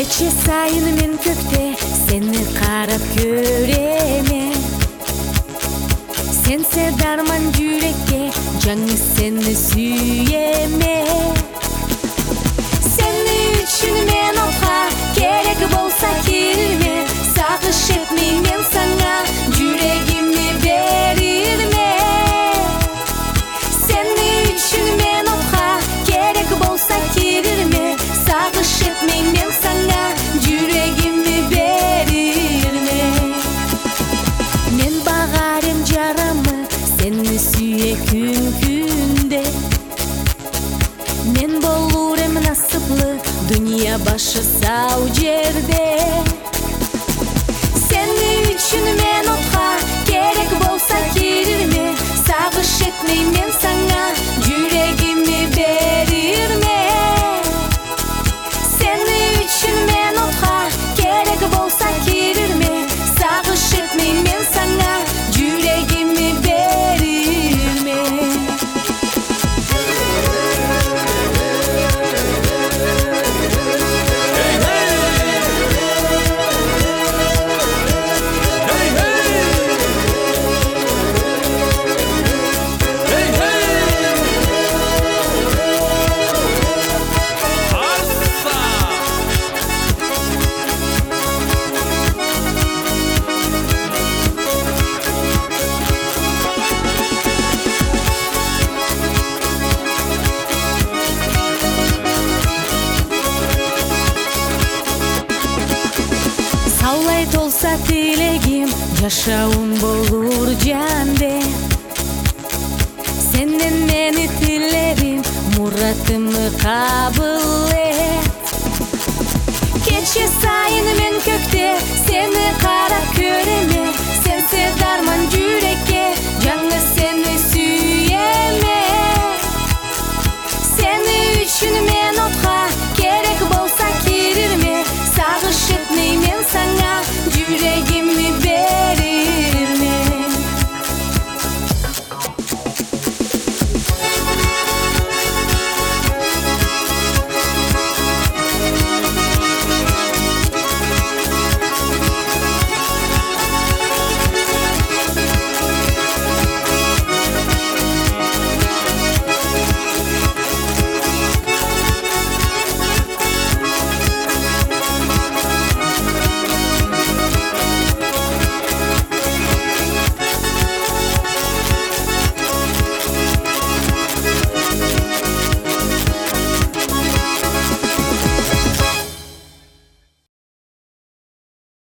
Кече сайын мен көкте сени карап көрөме. Сенсе дарман жүрекке, жаңы сени сүйеме. Сени үчүн мен отка керек болса келме. Сагыш этмей мен саңа жүрегимди берирме. Сени үчүн мен отка керек болса келме. Сагыш этмей мен саңа жүрегимди берирме. Мен багарым жарамы сени сүйе күн-күндө. Мен болурем насыплы dünya başı сау жерде. Сени үчүн мен отка керек болса келирме. Сагыш этмей мен саңа жүрегимди берирме. Сени үчүн мен отка керек болса келирме. Сагыш этмей мен саңа жүрегимди берирме. Саулай толса тилегим, жашауым болур жанде. Сенден мени тилерим, муратымы кабыл эт. Кече сайын мен көкте сени карап көрөме. Сенсе дарман жүрекке,